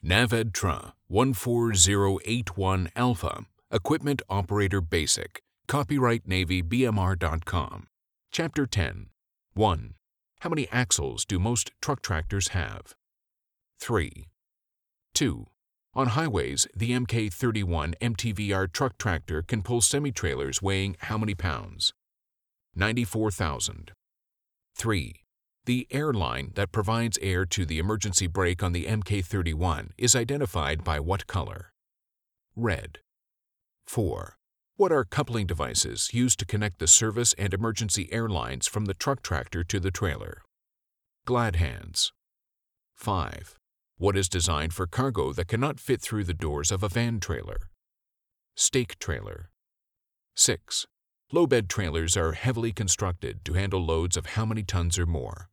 NAVEDTRA 14081 Alpha, Equipment Operator Basic, copyright NavyBMR.com. Chapter 10. 1. How many axles do most truck tractors have? 3. 2. On highways, the Mk31 MTVR truck tractor can pull semi-trailers weighing how many pounds? 94,000. 3. The air line that provides air to the emergency brake on the Mk31 is identified by what color? Red. 4. What are coupling devices used to connect the service and emergency air lines from the truck tractor to the trailer? Glad hands. 5. What is designed for cargo that cannot fit through the doors of a van trailer? Stake trailer. 6. Low-bed trailers are heavily constructed to handle loads of how many tons or more?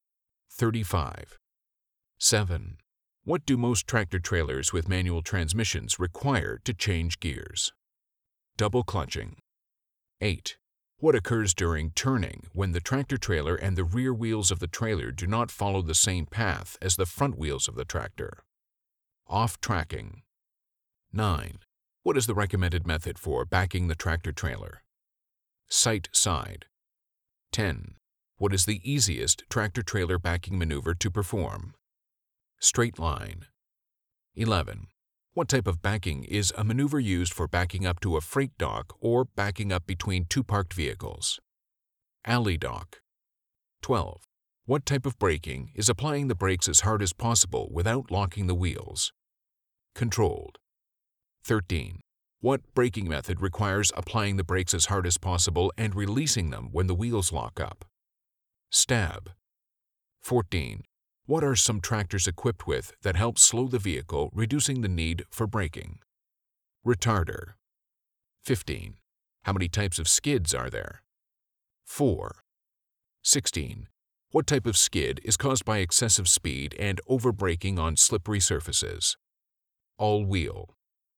35. 7. What do most tractor trailers with manual transmissions require to change gears? Double clutching. 8. What occurs during turning when the tractor trailer and the rear wheels of the trailer do not follow the same path as the front wheels of the tractor? Off-tracking. 9. What is the recommended method for backing the tractor trailer? Sight side. 10. What is the easiest tractor-trailer backing maneuver to perform? Straight line. 11. What type of backing is a maneuver used for backing up to a freight dock or backing up between two parked vehicles? Alley dock. 12. What type of braking is applying the brakes as hard as possible without locking the wheels? Controlled. 13. What braking method requires applying the brakes as hard as possible and releasing them when the wheels lock up? Stab. 14. What are some tractors equipped with that help slow the vehicle, reducing the need for braking? Retarder. 15. How many types of skids are there? 4. 16. What type of skid is caused by excessive speed and over-braking on slippery surfaces? All-wheel.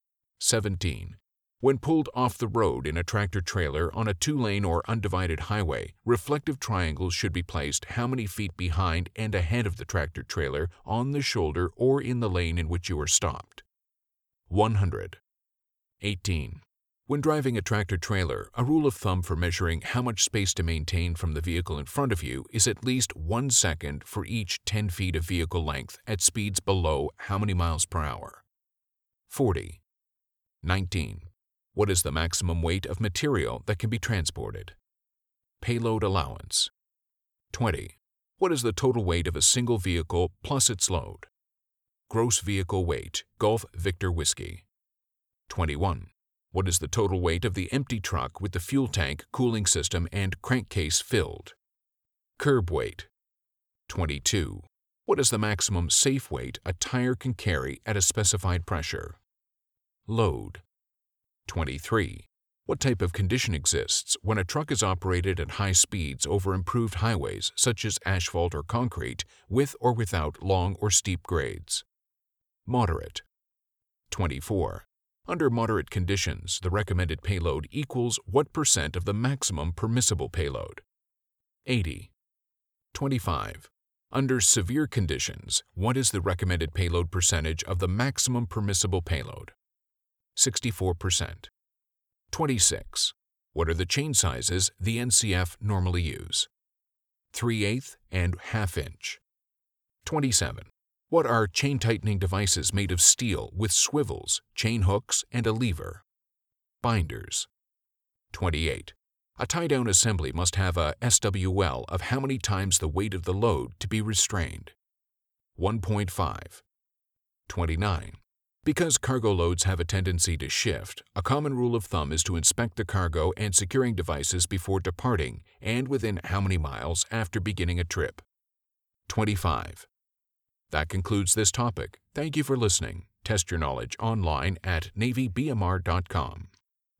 17. When pulled off the road in a tractor-trailer on a two-lane or undivided highway, reflective triangles should be placed how many feet behind and ahead of the tractor-trailer on the shoulder or in the lane in which you are stopped? 100. 18. When driving a tractor-trailer, a rule of thumb for measuring how much space to maintain from the vehicle in front of you is at least 1 second for each 10 feet of vehicle length at speeds below how many miles per hour? 40. 19. What is the maximum weight of material that can be transported? Payload allowance. 20. What is the total weight of a single vehicle plus its load? Gross vehicle weight, Golf Victor Whiskey. 21. What is the total weight of the empty truck with the fuel tank, cooling system, and crankcase filled? Curb weight. 22. What is the maximum safe weight a tire can carry at a specified pressure? Load. 23. What type of condition exists when a truck is operated at high speeds over improved highways such as asphalt or concrete, with or without long or steep grades? Moderate. 24. Under moderate conditions, the recommended payload equals what percent of the maximum permissible payload? 80. 25. Under severe conditions, what is the recommended payload percentage of the maximum permissible payload? 64%. 26. What are the chain sizes the NCF normally use? 3/8 and 1/2 inch. 27. What are chain tightening devices made of steel with swivels, chain hooks, and a lever? Binders. 28. A tie-down assembly must have a SWL of how many times the weight of the load to be restrained? 1.5. 29. Because cargo loads have a tendency to shift, a common rule of thumb is to inspect the cargo and securing devices before departing and within how many miles after beginning a trip? 25. That concludes this topic. Thank you for listening. Test your knowledge online at NavyBMR.com.